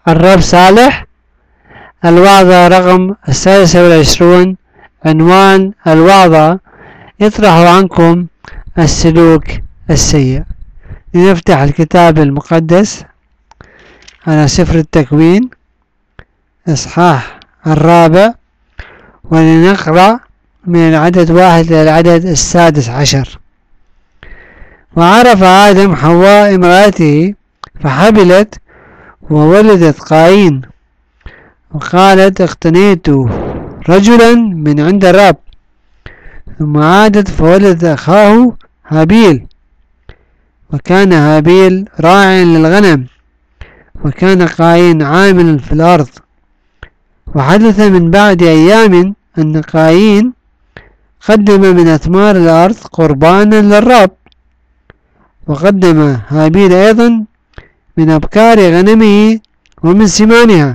الرب صالح. الوعظة رقم 26. عنوان الوعظة: اطرحوا عنكم السلوك السيء. لنفتح الكتاب المقدس على سفر التكوين إصحاح 4، ولنقرأ من العدد 1 إلى العدد 16. وعرف آدم حواء امرأته فحبلت وولدت قايين، وقالت: اقتنيت رجلا من عند الرب. ثم عادت فولدت أخاه هابيل، وكان هابيل راعيا للغنم، وكان قايين عاملا في الأرض. وحدث من بعد أيام أن قايين قدم من أثمار الأرض قربانا للرب، وقدم هابيل أيضا من أبكار غنمه ومن سمانها.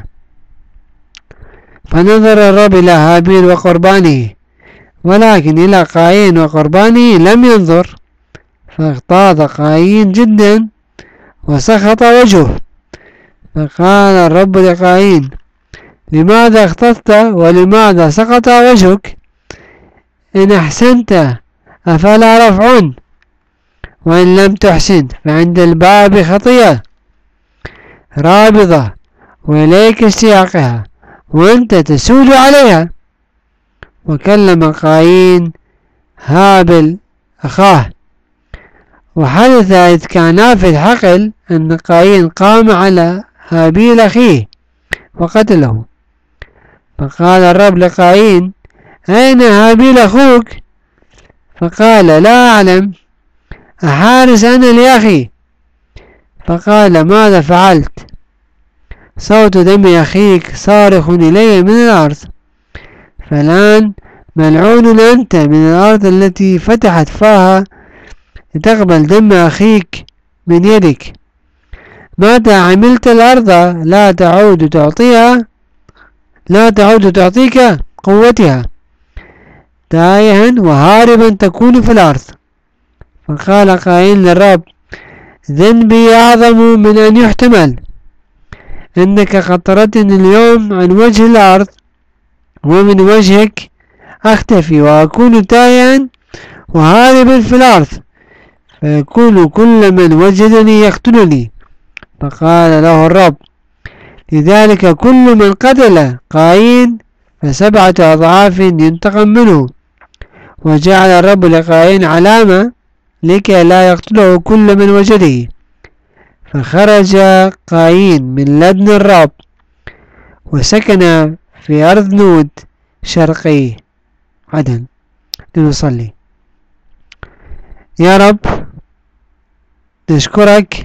فنظر الرب إلى هابيل وقربانه، ولكن إلى قايين وقربانه لم ينظر، فاغتاظ قايين جدا وسخط وجهه. فقال الرب لقايين: لماذا اغتظت ولماذا سقط وجهك؟ إن أحسنت أفلا رفع، وإن لم تحسن فعند الباب خطيئة رابضة وإليك اشتياقها وأنت تسول عليها. وكلم قايين هابل أخاه. وحدث إذ كانا في الحقل أن قايين قام على هابيل أخيه وقتله. فقال الرب لقايين: أين هابيل أخوك؟ فقال: لا أعلم، أحارس أنا لأخي. فقال: ماذا فعلت؟ صوت دم أخيك صارخ إلي من الأرض، فالآن ملعون أنت من الأرض التي فتحت فاها لتقبل دم أخيك من يدك. متى عملت الأرض لا تعود تعطيك قوتها، تائها وهاربا تكون في الأرض. فقال قايين للرب: ذنبي أعظم من أن يحتمل، إنك قد طردتني اليوم عن وجه الأرض، ومن وجهك أختفي وأكون تائها وهاربا في الأرض، فيكون كل من وجدني يقتلني. فقال له الرب: لذلك كل من قتل قايين ف7 أضعاف ينتقم منه. وجعل الرب لقايين علامة لكي لا يقتله كل من وجده. فخرج قايين من لدن الرب وسكن في أرض نود شرقي عدن. لنصلي. يا رب نشكرك،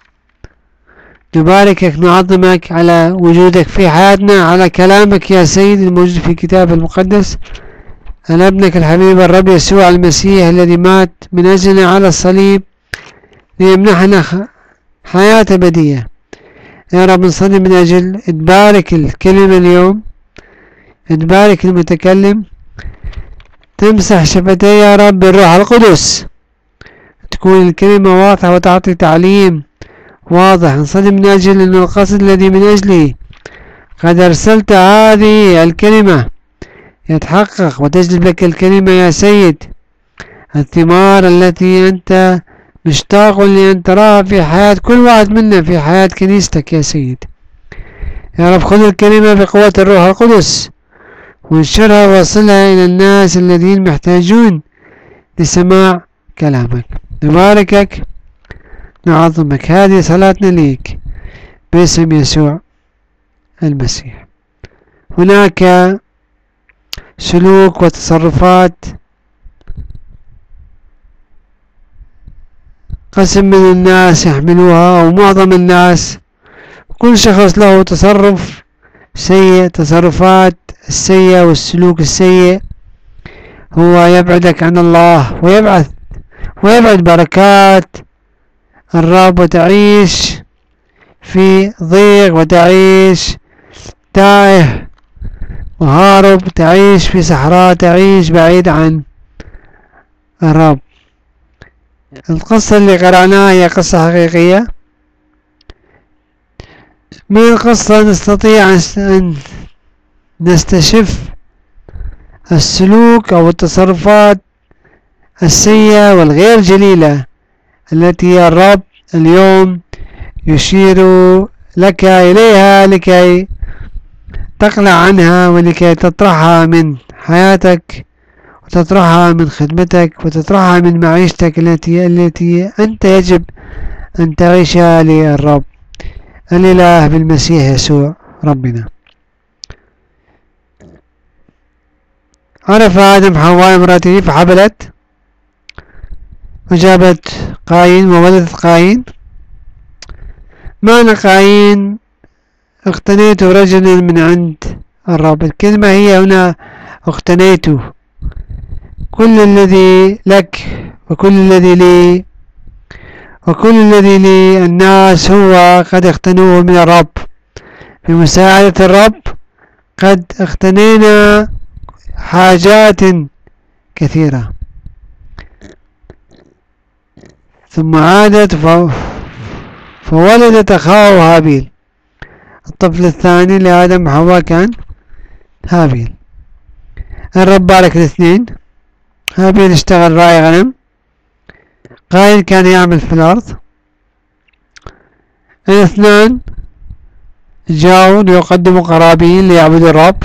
نباركك، نعظمك على وجودك في حياتنا، على كلامك يا سيد الموجود في الكتاب المقدس، على ابنك الحبيب الرب يسوع المسيح الذي مات من أجلنا على الصليب ليمنحنا حياة أبدية. يا رب نصلي من أجل تبارك الكلمة اليوم، تبارك المتكلم، تمسح شفتيه يا رب بالروح القدس، تكون الكلمة واضحة وتعطي تعليم واضح. نصلي من أجل أن القصد الذي من أجله قد أرسلت هذه الكلمة يتحقق، وتجلب لك الكلمة يا سيد الثمار التي أنت مشتاق لأن تراها في حياة كل واحد منا، في حياة كنيستك يا سيد. يا رب خذ الكلمة بقوة الروح القدس وانشرها ووصلها إلى الناس الذين محتاجون لسماع كلامك. نباركك، نعظمك. هذه صلاتنا ليك باسم يسوع المسيح. هناك سلوك وتصرفات قسم من الناس يحملوها، أو معظم الناس، كل شخص له تصرف سيء. تصرفات السيئة والسلوك السيء هو يبعدك عن الله ويبعد بركات الرب، وتعيش في ضيق، وتعيش تائه وهارب، تعيش في صحراء، تعيش بعيد عن الرب. القصة اللي قرأناها هي قصة حقيقية من القصة نستطيع أن نستشف السلوك أو التصرفات السيئة والغير جليلة التي الرب اليوم يشير لك إليها لكي تقلع عنها ولكي تطرحها من حياتك وتطرحها من خدمتك وتطرحها من معيشتك التي أنت يجب أن تعيشها للرب الإله بالمسيح يسوع ربنا. عرف آدم حواء امرأته فحبلت وجابت قايين وولدت قايين. معنى قايين اقتنيت رجلا من عند الرب. الكلمة هي هنا اقتنيت. كل الذي لك وكل الذي لي وكل الذي للناس هو قد اقتنوه من الرب. بمساعدة الرب قد اقتنينا حاجات كثيرة. ثم عادت فولدت أخاه هابيل. الطفل الثاني لآدم وحواء كان هابيل. الرب بارك الاثنين. هابيل اشتغل راعي غنم. قايين كان يعمل في الأرض. الاثنان جاءوا ليقدموا قرابين ليعبدوا الرب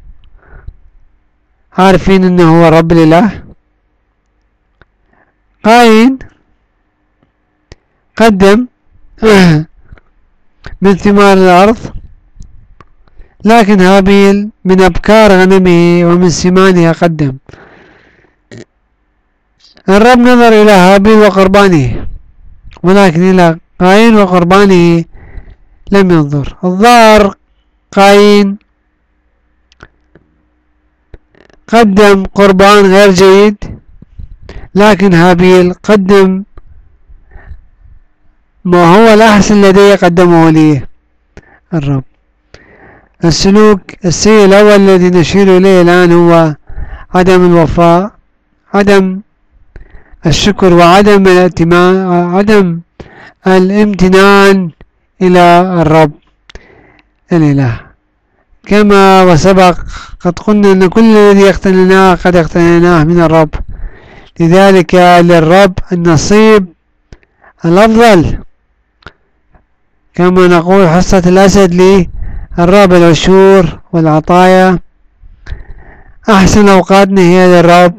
عارفين انه هو رب الإله. قايين قدم من ثمار الأرض، لكن هابيل من أبكار غنمه ومن سمانها قدم. الرب نظر إلى هابيل وقربانه ولكن إلى قايين وقربانه لم ينظر. الظاهر قايين قدم قربان غير جيد، لكن هابيل قدم ما هو الأحسن الذي قدمه لي الرب. السلوك السيء الأول الذي نشير إليه الآن هو عدم الوفاء، عدم الشكر، وعدم الامتنان إلى الرب الإله. كما وسبق قد قلنا أن كل الذي اقتنيناه قد اقتنيناه من الرب، لذلك للرب النصيب الأفضل. كما نقول حصة الأسد للرب العشور والعطايا. أحسن أوقاتنا هي للرب.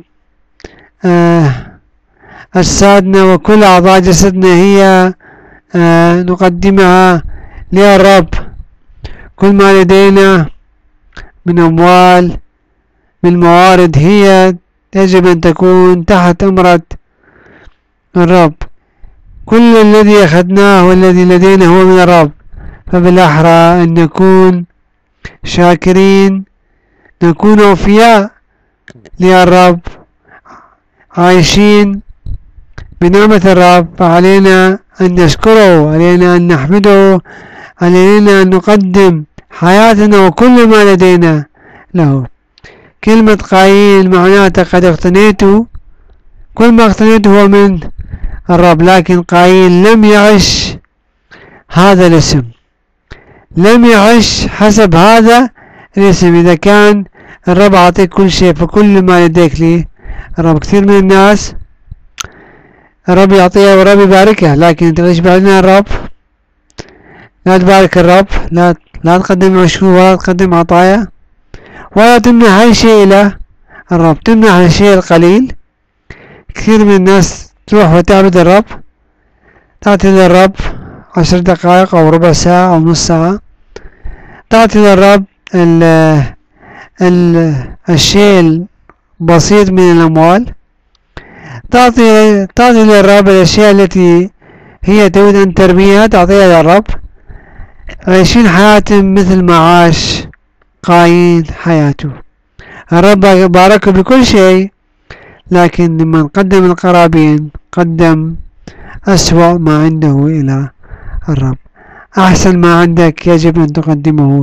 أجسادنا وكل أعضاء جسدنا هي نقدمها للرب. كل ما لدينا من أموال من موارد هي يجب أن تكون تحت أمرة الرب. كل الذي أخذناه والذي لدينا هو من الرب، فبالأحرى أن نكون شاكرين، نكون أوفياء للرب، عايشين بنعمة الرب. فعلينا أن نشكره، علينا أن نحمده، علينا أن نقدم حياتنا وكل ما لدينا له. كلمة قايين معناتها قد اقتنيته، كل ما اقتنيته هو من الرب. لكن قايين لم يعش هذا الاسم، لم يعش حسب هذا الاسم. إذا كان الرب أعطيك كل شيء فكل ما لديك لي الرب. كثير من الناس الرب يعطيها والرب يباركها، لكن انت ليش بعدنا الرب؟ لا تبارك الرب، لا تقدم عشور ولا تقدم عطايا ولا تمنح أي شيء إلى الرب، تمنح الشيء القليل. كثير من الناس تروح وتعبد الرب، تعطي للرب 10 دقائق أو ربع ساعة أو نص ساعة، تعطي للرب الشيء البسيط من الأموال، تعطي للرب الأشياء التي هي تريد أن ترميها تعطيها للرب. عايشين حياتهم مثل ما عاش قايين حياته. الرب باركه بكل شيء، لكن لمن قدم القرابين قدم أسوأ ما عنده إلى الرب. أحسن ما عندك يجب أن تقدمه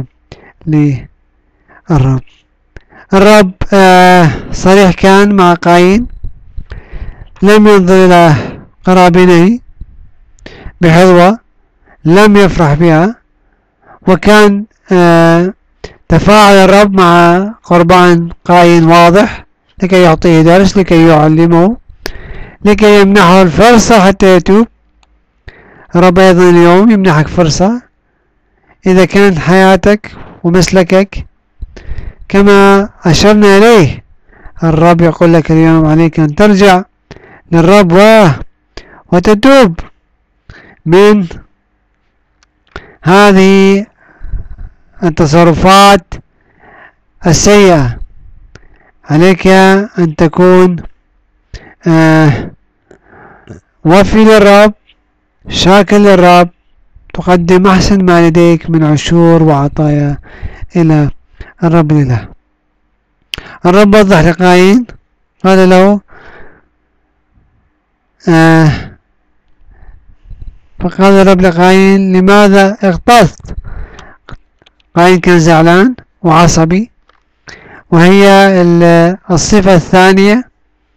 للرب. الرب صريح كان مع قايين، لم ينظر إلى قرابينه بحظوة، لم يفرح بها، وكان تفاعل الرب مع قربان قايين واضح لكي يعطيه درس، لكي يعلمه، لكي يمنحه الفرصة حتى يتوب. الرب أيضا اليوم يمنحك فرصة إذا كانت حياتك ومسلكك كما أشرنا إليه. الرب يقول لك اليوم عليك أن ترجع للرب وتتوب من هذه التصرفات السيئة. عليك أن تكون وفي للرب، شاكر للرب، تقدم أحسن ما لديك من عشور وعطايا إلى الرب الإله. الرب وضح لقايين، قال له فقال الرب لقايين لماذا اغتظت؟ قايين كان زعلان وعصبي، وهي الصفة الثانية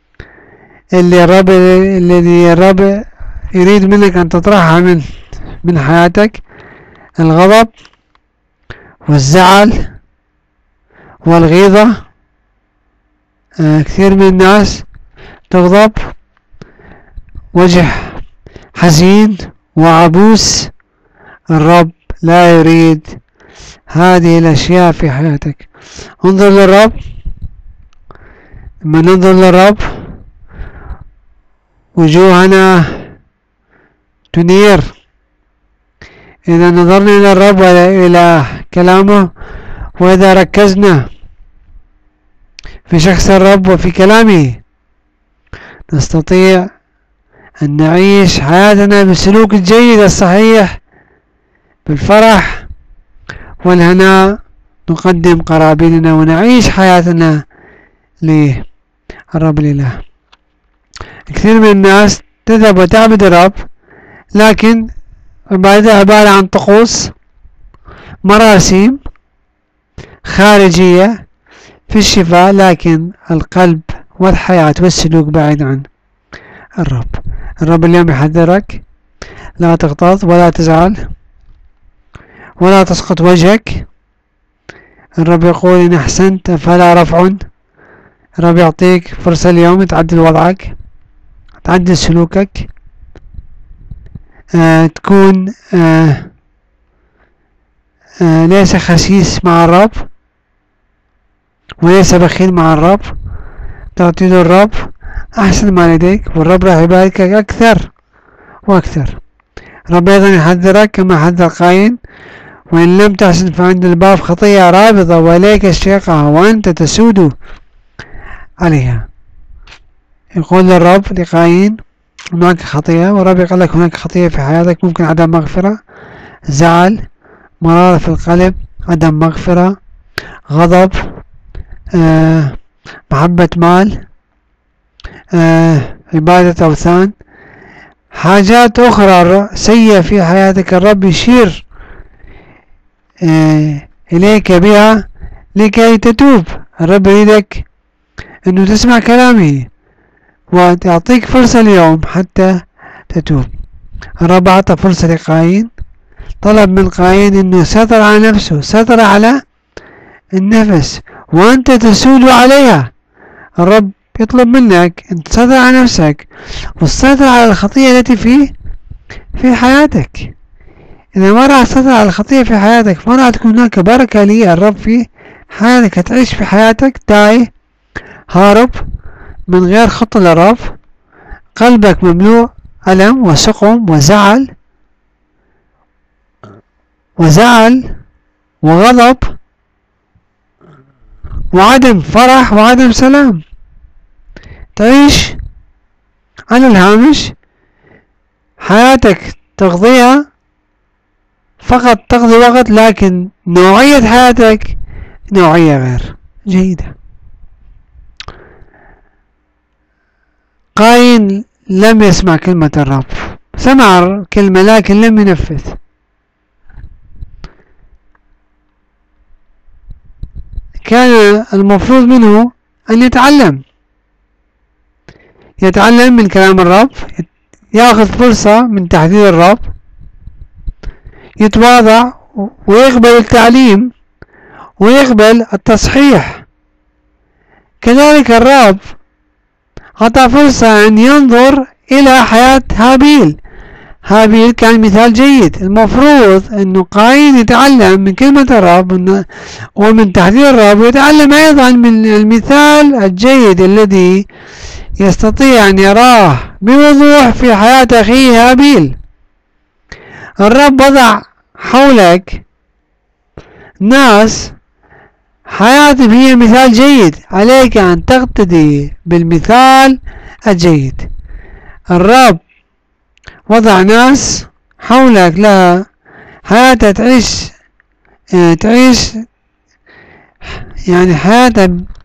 الذي الرب يريد منك أن تطرحها من حياتك: الغضب والزعل والغيظة. كثير من الناس تغضب، وجه حزين وعبوس. الرب لا يريد هذه الأشياء في حياتك. انظر للرب. لما ننظر للرب وجوهنا تنير. إذا نظرنا إلى الرب وإلى كلامه، وإذا ركزنا في شخص الرب وفي كلامه، نستطيع أن نعيش حياتنا بالسلوك الجيد الصحيح، بالفرح والهناء، نقدم قرابيننا ونعيش حياتنا للرب الإله. كثير من الناس تذهب وتعبد الرب، لكن عبادتها عبارة عن طقوس، مراسم خارجية في الشفاء، لكن القلب والحياة والسلوك بعيد عن الرب. الرب اليوم يحذرك: لا تغتظ ولا تزعل ولا تسقط وجهك. الرب يقول: إن أحسنت فلا رفع. الرب يعطيك فرصة اليوم تعدل وضعك، تعدل سلوكك، تكون ليس خسيس مع الرب وليس بخيل مع الرب. تعطي له الرب أحسن ما لديك، والرب راح يباركك أكثر وأكثر. الرب أيضا يحذرك كما حذر قايين: وإن لم تحسن فعند الباب خطية رابضة وإليك اشتياقها وأنت تسود عليها. يقول للرب لقايين: هناك خطية، والرب يقول لك هناك خطية في حياتك، ممكن عدم مغفرة، زعل، مرارة في القلب، عدم مغفرة، غضب، محبة مال، عبادة أوثان، حاجات أخرى سيئة في حياتك. الرب يشير إليك بها لكي تتوب. الرب يريدك أنه تسمع كلامه وتعطيك فرصة اليوم حتى تتوب. الرب أعطى فرصة لقايين، طلب من قايين أنه سيطر على نفسه، سيطر على النفس، وأنت تسود عليها. الرب يطلب منك أن تسيطر على نفسك وتسيطر على الخطية التي في حياتك. إذا ما راح تسيطر على الخطية في حياتك، ما راح تكون هناك بركة لي الرب في حياتك. هتعيش في حياتك تايه، هارب، من غير خطة للرب، قلبك مملوء ألم وسقم وزعل وغضب وعدم فرح وعدم سلام. تعيش على الهامش، حياتك تقضيها فقط، تقضي وقت، لكن نوعية حياتك نوعية غير جيدة. قايين لم يسمع كلمة الرب، سمع كلمة لكن لم ينفذ. كان المفروض منه أن يتعلم من كلام الرب، يأخذ فرصة من تحذير الرب، يتواضع ويقبل التعليم ويقبل التصحيح. كذلك الرب أعطى فرصة أن ينظر إلى حياة هابيل. هابيل كان مثال جيد. المفروض أنه قايين يتعلم من كلمة الرب ومن تحذير الرب، ويتعلم أيضا من المثال الجيد الذي يستطيع أن يراه بوضوح في حياة أخيه هابيل. الرب وضع حولك ناس حياتهم هي مثال جيد، عليك أن تقتدي بالمثال الجيد. الرب وضع ناس حولك لها حياتها تعيش يعني حياتها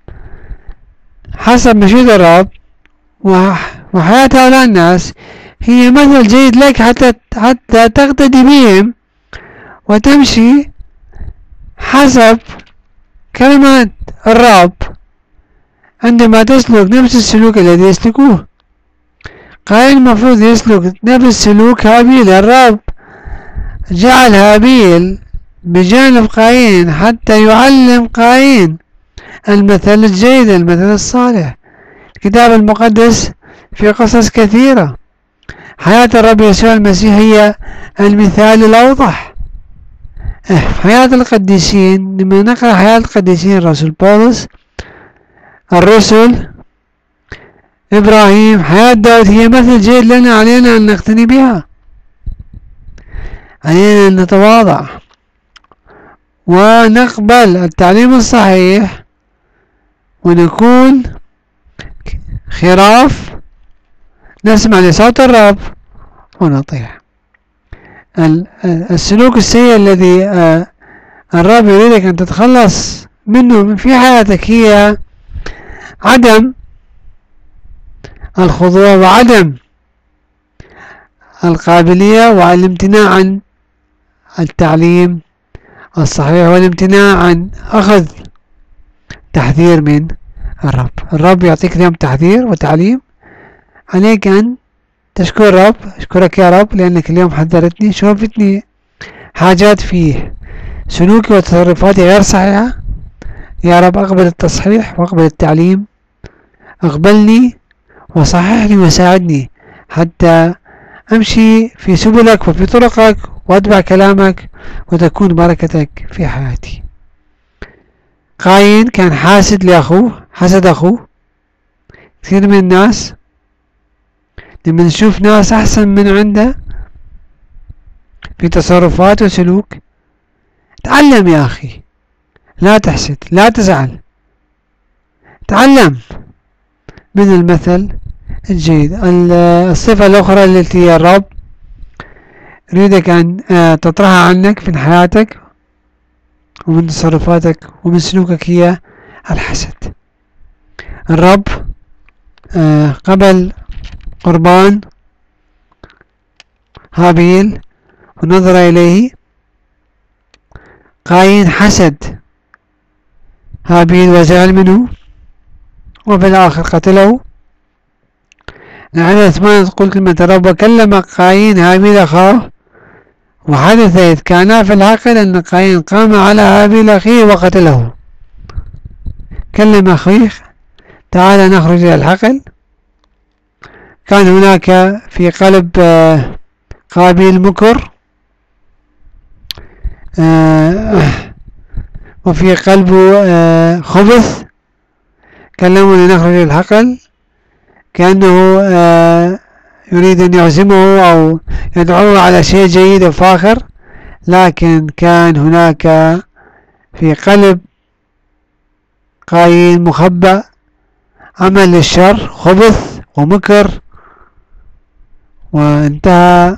حسب مشيئة الرب، وحياة هؤلاء الناس هي مثل جيد لك حتى تقتدي بهم وتمشي حسب كلمات الرب عندما تسلك نفس السلوك الذي يسلكوه. قايين المفروض يسلك نفس سلوك هابيل. الرب جعل هابيل بجانب قايين حتى يعلم قايين المثل الجيد، المثل الصالح. الكتاب المقدس في قصص كثيرة. حياة الرب يسوع المسيح هي المثال الأوضح. حياة القديسين، لما نقرأ حياة القديسين، الرسول بولس، الرسل، إبراهيم، حياة داود، هي مثل جيد لنا. علينا أن نقتني بها، علينا أن نتواضع ونقبل التعليم الصحيح ونكون خراف نسمع لصوت الرب ونطيع. السلوك السيء الذي الرب يريدك أن تتخلص منه في حياتك هي عدم الخضوع وعدم القابلية والامتناع عن التعليم الصحيح والامتناع عن أخذ تحذير من الرب. الرب يعطيك اليوم تحذير وتعليم، عليك أن تشكر الرب. أشكرك يا رب لأنك اليوم حذرتني، شوفتني حاجات في سلوكي وتصرفاتي غير صحيحة. يا رب أقبل التصحيح وأقبل التعليم، أقبلني وصححني وساعدني حتى أمشي في سبلك وفي طرقك وأتبع كلامك وتكون بركتك في حياتي. قايين كان حاسد لأخوه، حسد أخوه. كثير من الناس لما نشوف ناس أحسن من عنده في تصرفات وسلوك، تعلم يا أخي، لا تحسد، لا تزعل، تعلم من المثل الجيد. الصفة الأخرى التي هي الرب يريدك أن تطرحها عنك في حياتك ومن تصرفاتك ومن سلوكك هي الحسد. الرب قبل قربان هابيل ونظر إليه. قايين حسد هابيل وزعل منه وفي الآخر قتله. العدد 8 تقول كلمة الرب: وكلم قايين هابيل أخاه، وحدث إذ كانا في الحقل أن قايين قام على هابيل أخيه وقتله. كلم أخيه: تعال نخرج إلى الحقل. كان هناك في قلب قابيل مكر، وفي قلبه خبث. كلمه لنخرج إلى الحقل كأنه يريد أن يعزمه أو يدعوه على شيء جيد وفاخر، لكن كان هناك في قلب قايين مخبأ عمل للشر، خبث ومكر. وانتهى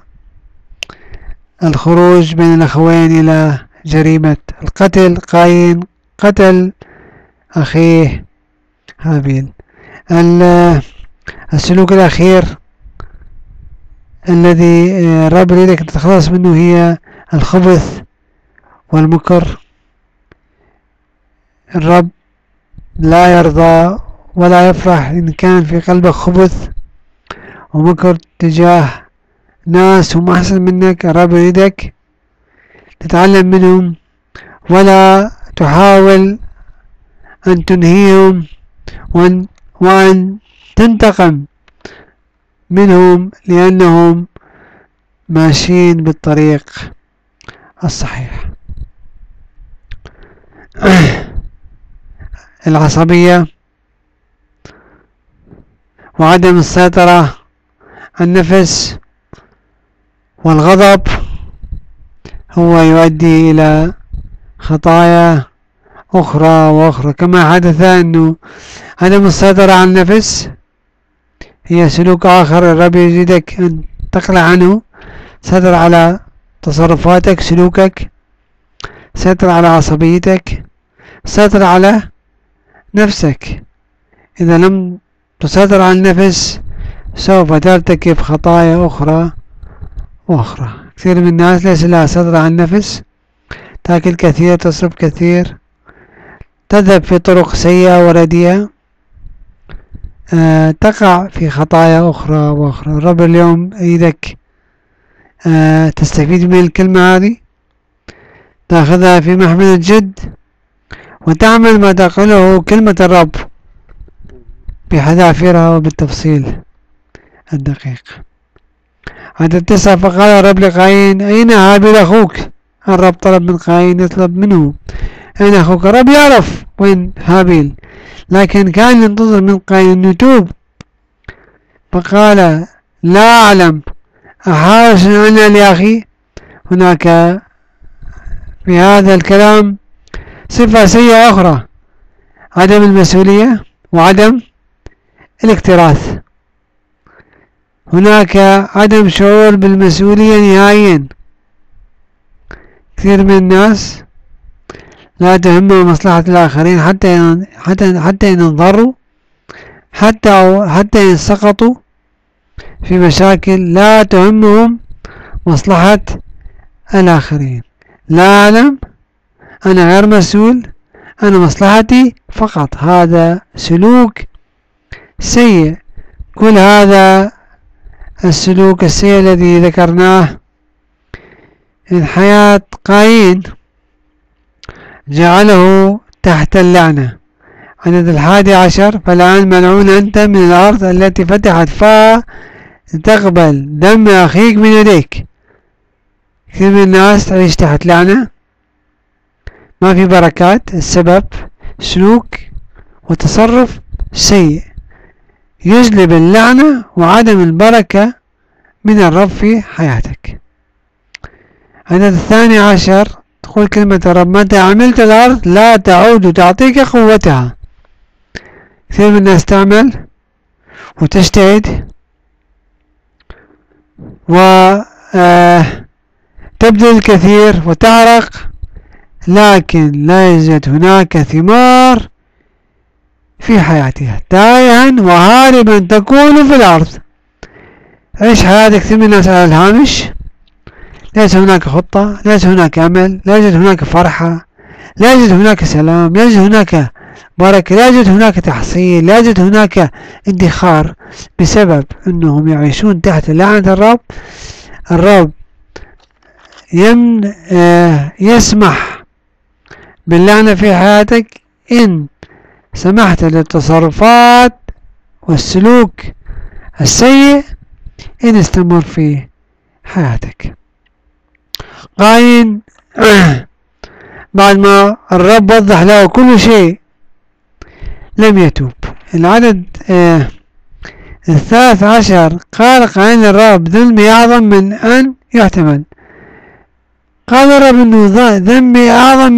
الخروج بين الأخوين إلى جريمة القتل. قايين قتل أخيه هابيل. السلوك الأخير الذي الرب يريدك تتخلص منه هي الخبث والمكر. الرب لا يرضى ولا يفرح إن كان في قلبك خبث ومكر تجاه ناس هم أحسن منك. الرب يريدك تتعلم منهم ولا تحاول أن تنهيهم وأن تنتقم منهم لأنهم ماشيين بالطريق الصحيح. العصبية وعدم السيطرة على النفس والغضب هو يؤدي إلى خطايا أخرى وأخرى، كما حدث أنه عدم السيطرة على النفس هي سلوك آخر الرب يريدك أن تقلع عنه. سيطر على تصرفاتك، سلوكك، سيطر على عصبيتك، سيطر على نفسك. إذا لم تسيطر على النفس سوف ترتكب خطايا أخرى وأخرى. كثير من الناس ليس لها سيطرة على النفس، تأكل كثير، تصرف كثير، تذهب في طرق سيئة ورديئة، تقع في خطايا أخرى وأخرى. الرب اليوم يريدك تستفيد من الكلمة هذه، تأخذها في محمل الجد وتعمل ما تقوله كلمة الرب بحذافيرها وبالتفصيل الدقيق. عدد 9: فقال الرب لقايين أين هابيل أخوك؟ الرب طلب من قايين يطلب منه أين أخوك. الرب يعرف وين هابيل، لكن كان ينتظر من قايين أن يتوب. فقال لا أعلم أحارس أنا لأخي. هناك في هذا الكلام صفة سيئة أخرى، عدم المسؤولية وعدم الاكتراث. هناك عدم شعور بالمسؤولية نهائيا. كثير من الناس لا تهمهم مصلحة الآخرين حتى إن انضروا، حتى إن سقطوا في مشاكل لا تهمهم مصلحة الآخرين. لا أعلم، أنا غير مسؤول، أنا مصلحتي فقط. هذا سلوك سيء. كل هذا السلوك السيء الذي ذكرناه من حياة قايين جعله تحت اللعنة. عدد 11: فالآن ملعون أنت من الأرض التي فتحت فاها تقبل دم أخيك من يديك. كثير من الناس تعيش تحت لعنة، ما في بركات. السبب سلوك وتصرف سيء يجلب اللعنة وعدم البركة من الرب في حياتك. عدد 12: تقول كلمة الرب متى عملت الأرض لا تعود تعطيك قوتها. كثير من الناس تعمل وتجتهد وتبذل الكثير وتعرق، لكن لا يوجد هناك ثمار في حياتها. تائها وهاربا تكون في الأرض. عيش حياتك كثير من الناس على الهامش، ليس هناك خطة، ليس هناك أمل، لا يوجد هناك فرحة، لا يوجد هناك سلام، لا يوجد هناك بركة، لا يوجد هناك تحصيل، لا يوجد هناك ادخار، بسبب أنهم يعيشون تحت لعنة الرب. الرب يسمح باللعنة في حياتك إن سمحت للتصرفات والسلوك السيء إن استمر في حياتك. قايين بعد ما الرب وضح له كل شيء لم يتوب. العدد 13: قال قايين للرب ذنبي أعظم من أن يحتمل. قال الرب إنه ذنبي أعظم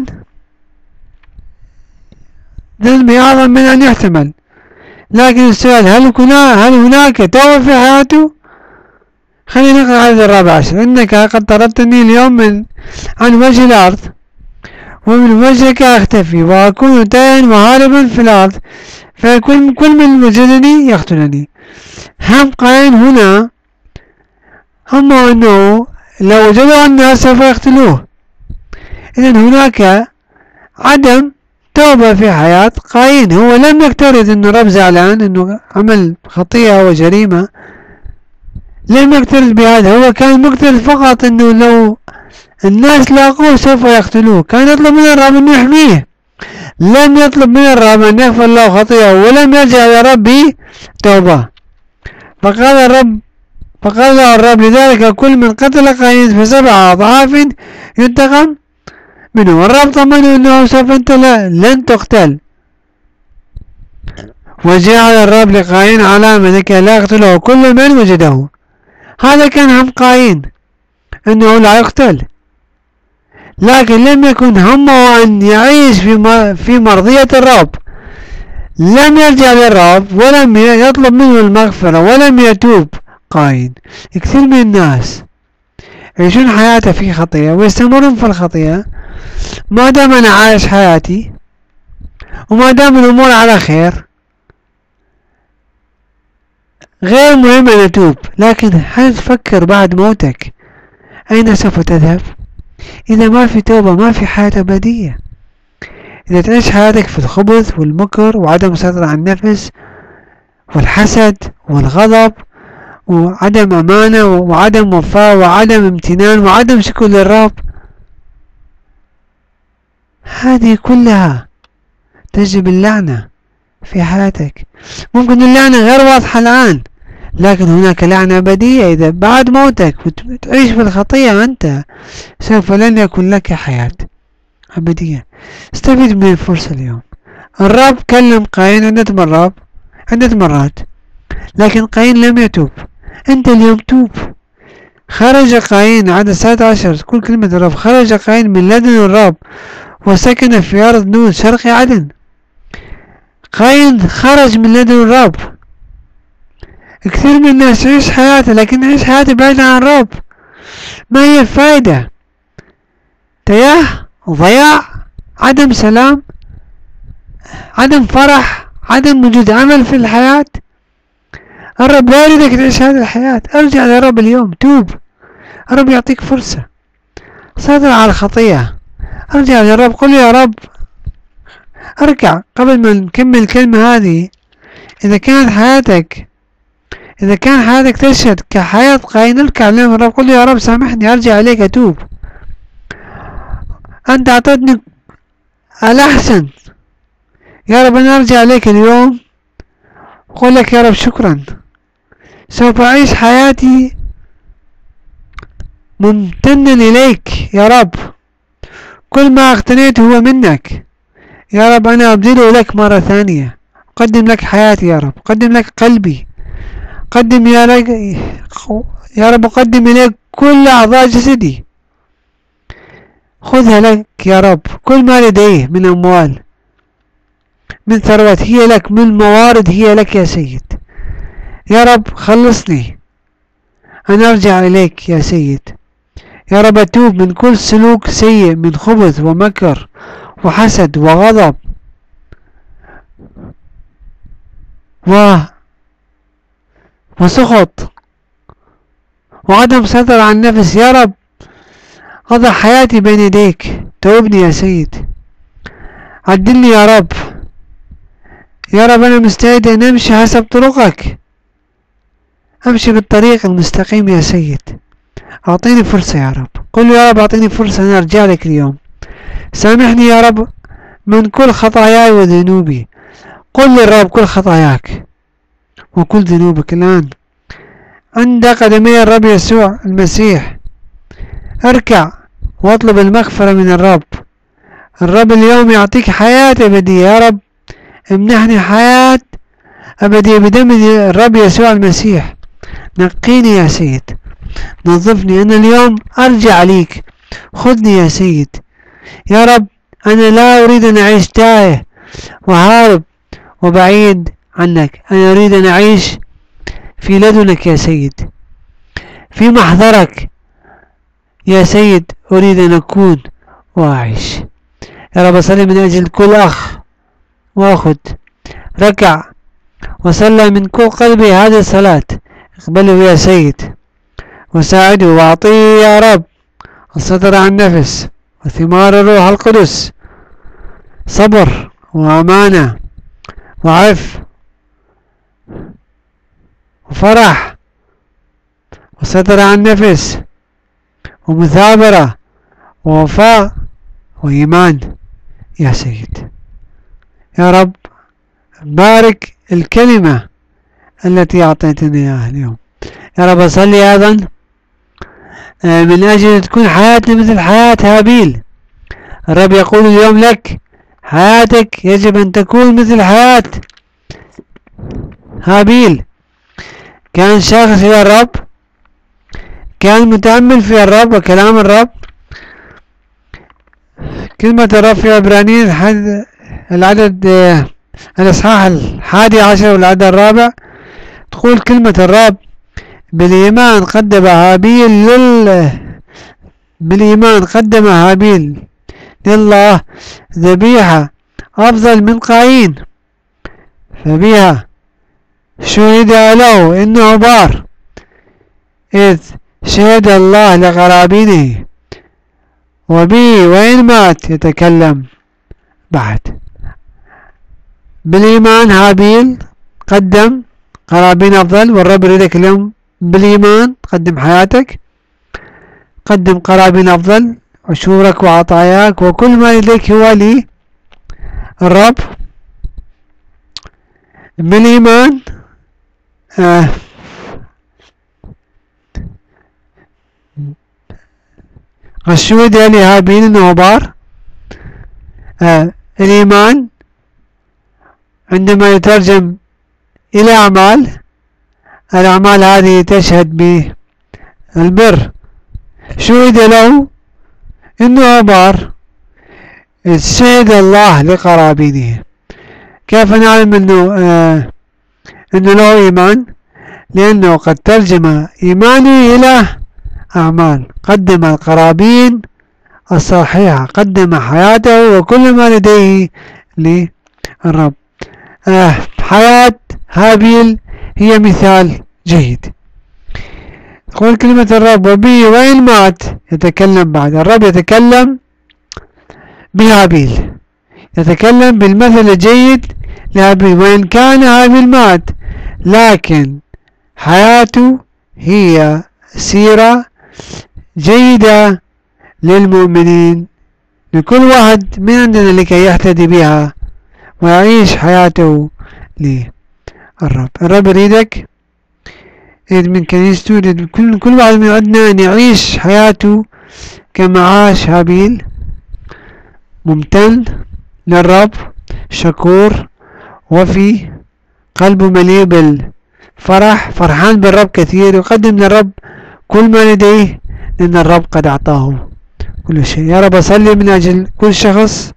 من أن يحتمل. لكن السؤال هل هناك توبة في حياته؟ خلينا نقرأ العدد 14: إنك قد طردتني اليوم عن وجه الأرض ومن وجهك أختفي وأكون تائها وهاربا في الأرض، فيكون كل من وجدني يقتلني. هم قايين هنا هم أنه لو وجدوا الناس سوف يقتلوه. إذن هناك عدم توبة في حياة قايين. هو لم يكترث أنه رب زعلان أنه عمل خطيئة وجريمة، لم يكترث بهذا. هو كان مكترث فقط أنه لو الناس لاقوه سوف يقتلوه. كان يطلب من الرب أن يحميه، لم يطلب من الرب أن يغفر له خطيئة، ولم يرجع إلى ربه توبة. فقال له الرب: لذلك كل من قتل قايين ف7 أضعاف ينتقم منه. والرب طمنه أنه سوف أنت لن تقتل. وجعل الرب لقايين علامة لكي لا يقتله كل من وجده. هذا كان هم قايين، أنه لا يقتل، لكن لم يكن همه أن يعيش في مرضية الرب. لم يرجع للرب ولم يطلب منه المغفرة ولم يتوب. قايين. كثير من الناس يعيشون حياته في خطيئة ويستمرون في الخطيئة. ما دام أنا عايش حياتي وما دام الأمور على خير، غير مهم أن أتوب. لكن هل تفكر بعد موتك أين سوف تذهب؟ إذا ما في توبة ما في حياة أبدية. إذا تعيش حياتك في الخبث والمكر وعدم السيطرة على النفس والحسد والغضب وعدم أمانة وعدم وفاء وعدم امتنان وعدم شكر للرب، هذه كلها تجلب اللعنة في حياتك. ممكن اللعنة غير واضحة الآن، لكن هناك لعنة أبدية. إذا بعد موتك وتعيش في الخطيئة أنت سوف لن يكون لك حياة أبدية. استفيد من الفرصة اليوم. الرب كلم قايين عدة مرات، لكن قايين لم يتوب. أنت اليوم توب. خرج قايين، عدد 19 تقول كلمة الرب: خرج قايين من لدن الرب وسكن في أرض نود شرق عدن. قايين خرج من لدن الرب. كثير من الناس يعيش حياته، لكن يعيش حياته بعيدة عن الرب. ما هي الفائدة؟ تياه، ضياع، عدم سلام، عدم فرح، عدم وجود عمل في الحياة. الرب لا يريدك تعيش هذه الحياة. ارجع للرب اليوم، توب. الرب يعطيك فرصة. سيطر على الخطيئة. ارجع للرب، قل يا رب ارجع. قبل ما نكمل الكلمة هذه، إذا كانت حياتك تشهد كحياة قايين، ارجع للرب، قل يا رب سامحني، ارجع إليك، أتوب. أنت أعطيتني الأحسن يا رب، أنا أرجع إليك اليوم. قل لك يا رب شكرا، سوف أعيش حياتي ممتنا إليك يا رب. كل ما اقتنيت هو منك يا رب، أنا أبذله لك مرة ثانية. أقدم لك حياتي يا رب، أقدم لك قلبي، أقدم يا رب أقدم إليك كل أعضاء جسدي. خذها لك يا رب. كل ما لديه من أموال، من ثروات، هي لك، من موارد هي لك يا سيد. يا رب خلصني، أنا أرجع إليك يا سيد. يا رب أتوب من كل سلوك سيء، من خبث ومكر وحسد وغضب وسخط وعدم سيطرة على النفس. يا رب أضع حياتي بين يديك، توبني يا سيد، عدلني يا رب. يا رب أنا مستعد أن أمشي حسب طرقك، أمشي بالطريق المستقيم يا سيد. أعطيني فرصة يا رب. قل يا رب أعطيني فرصة أن أرجع لك اليوم. سامحني يا رب من كل خطاياي وذنوبي. قل للرب كل خطاياك وكل ذنوبك الآن عند قدمي الرب يسوع المسيح. اركع واطلب المغفرة من الرب. الرب اليوم يعطيك حياة أبدية. يا رب امنحني حياة أبدية بدم الرب يسوع المسيح. نقيني يا سيد، نظفني. أنا اليوم أرجع ليك. خذني يا سيد. يا رب أنا لا أريد أن أعيش تائه وهارب وبعيد عنك. أنا أريد أن أعيش في لدنك يا سيد، في محضرك يا سيد. أريد أن أكون وأعيش. يا رب أصلي من أجل كل أخ وأخت ركع وصلى من كل قلبي هذه الصلاة. اقبله يا سيد وساعده وأعطيه يا رب السيطرة على النفس وثمار الروح القدس، صبر وأمانة وعف وفرح وسيطرة على النفس ومثابرة ووفاء وإيمان يا سيد. يا رب بارك الكلمة التي أعطيتنا إياها اليوم. يا رب أصلي أيضا من أجل تكون حياتنا مثل حياة هابيل. الرب يقول اليوم لك حياتك يجب أن تكون مثل حياة هابيل. كان شاخص إلى الرب، كان متأمل في الرب وكلام الرب. كلمة الرب في عبرانيين العدد الإصحاح 11 والعدد 4 تقول كلمة الرب بالإيمان قدم هابيل لله ذبيحة أفضل من قايين، فبها شهد له إنه بار، إذ شهد الله لقرابينه، وبه وإن مات يتكلم بعد. بالإيمان هابيل قدم قرابين أفضل، والرب يريدك اليوم بالإيمان قدم حياتك، قدم قرابين أفضل، عشورك وعطاياك وكل ما لديك هو لي الرب بالإيمان. الشهود لهابيل انه بار. الإيمان عندما يترجم إلى أعمال، الأعمال هذه تشهد بالبر. شهد له إنه بار إذ شهد الله لقرابينه. كيف نعلم إنه له إيمان؟ لأنه قد ترجم إيمانه إلى أعمال، قدم القرابين الصحيحة، قدم حياته وكل ما لديه للرب. حياة هابيل هي مثال جيد. تقول كلمة الرب وبه وإن مات يتكلم بعد. الرب يتكلم بهابيل، يتكلم بالمثل الجيد لهابيل، وإن كان هابيل مات لكن حياته هي سيرة جيدة للمؤمنين، لكل واحد من عندنا لكي يهتدي بها ويعيش حياته للرب. الرب يريدك، يريد من كنيسته، يريد كل واحد من عندنا أن يعيش حياته كما عاش هابيل، ممتن للرب، شكور، وفي قلبه مليء بالفرح، فرحان بالرب كثير، يقدم للرب كل ما لديه لأن الرب قد أعطاه كل شيء. يا رب أصلي من أجل كل شخص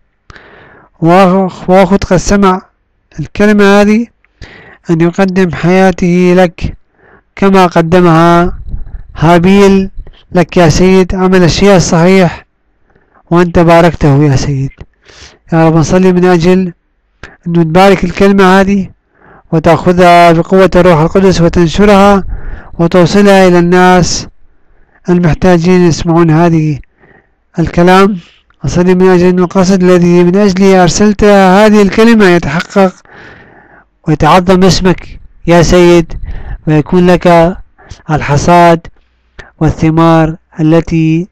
وأخذ قد سمع الكلمة هذه أن يقدم حياته لك كما قدمها هابيل لك يا سيد، عمل الشيء الصحيح وأنت باركته يا سيد. يا رب نصلي من أجل أن تبارك الكلمة هذه وتأخذها بقوة الروح القدس وتنشرها وتوصلها إلى الناس المحتاجين يسمعون هذه الكلام. أصلي من أجل أن القصد الذي من أجله أرسلت هذه الكلمة يتحقق ويتعظم اسمك يا سيد، ويكون لك الحصاد والثمار التي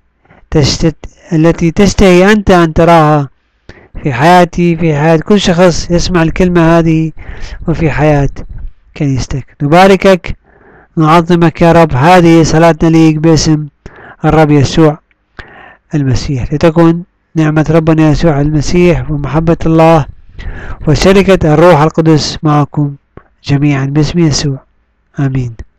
تشتهي أنت أن تراها في حياتي، في حياة كل شخص يسمع الكلمة هذه، وفي حياة كنيستك. نباركك نعظمك يا رب. هذه صلاتنا ليك باسم الرب يسوع المسيح. لتكن نعمة ربنا يسوع المسيح ومحبة الله وشركة الروح القدس معكم جميعا باسم يسوع، آمين.